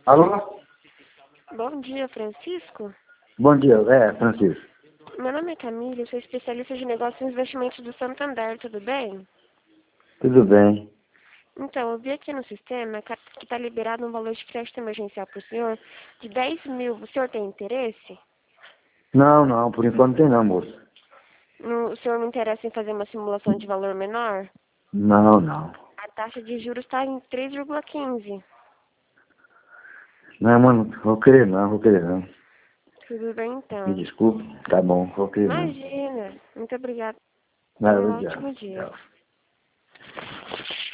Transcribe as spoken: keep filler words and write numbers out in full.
Alô? Bom dia, Francisco. Bom dia, é, Francisco. Meu nome é Camila, eu sou especialista de negócios e investimentos do Santander, tudo bem? Tudo bem. Então, eu vi aqui no sistema que está liberado um valor de crédito emergencial para o senhor de dez mil. O senhor tem interesse? Não, não, por enquanto não tem não, moço. No- o senhor não interessa em fazer uma simulação de valor menor? Não, não. A taxa de juros está em três vírgula quinze. Não, mano, vou querer não, vou querer não. Tudo bem, Me então. desculpe, tá bom, vou querer não. Imagina. Muito obrigada. Não, Tenha um obrigado. ótimo dia. Tchau.